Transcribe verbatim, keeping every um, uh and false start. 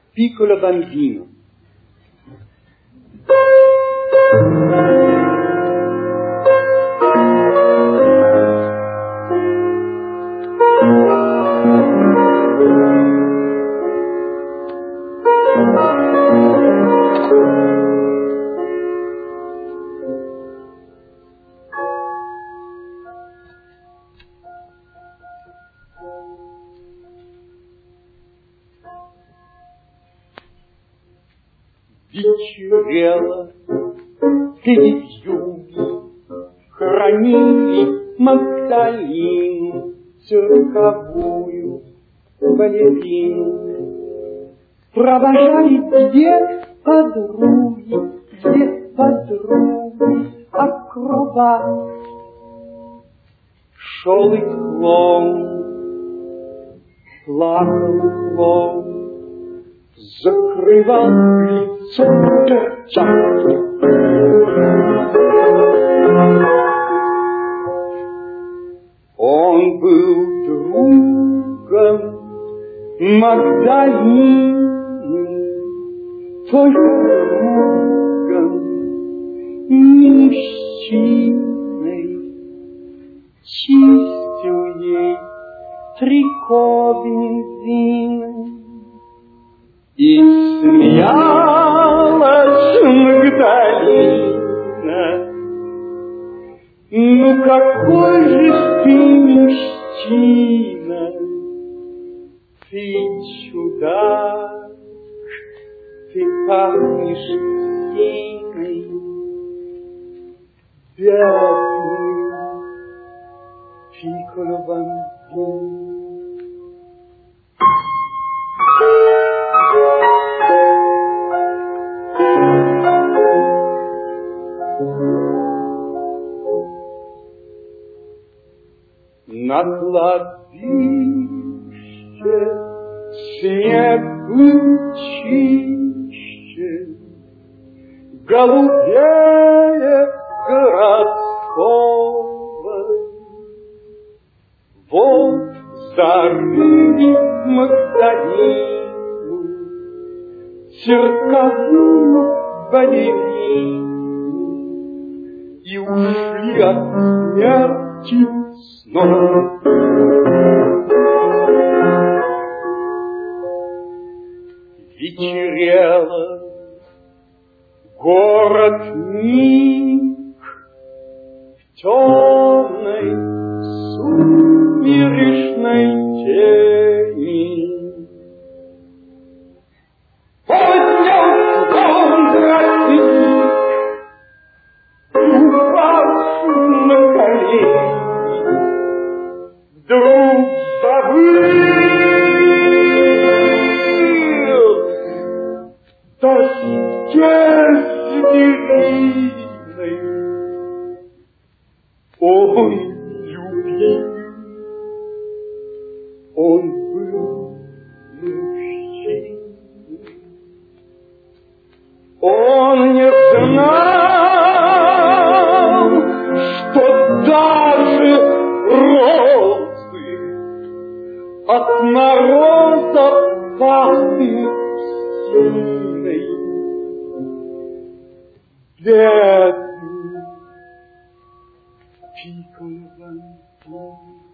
Piccolo bambino. Вечерело, телевизионы хранили Магдалину, цирковую балерину. Провожали две подруги, две подруги, акробат. Шел и клоун, плакал и клоун, закрывал лицо перчаткой. Он был другом Магдалины, только другом, не мужчиной. Чистил ей трико бензином. И смеялась Магдалина. Ну какой же ты мужчина, ты чудак, ты пахнешь синой, бедный пикколо бамбино. На кладбище снег был чище, голубее городского. Вот зарыли Магдалину, цирковую балерину, и ушли от смерти снова. Вечерело, город миг в темной сумеречной тени. Поднял звон тростник, упавший на колени, вдруг забыл в тоске звериной. Он любил, он был мужчиной. Он не знал, что даже розы от мороза пахнут синой. Бедный пикколо бамбино.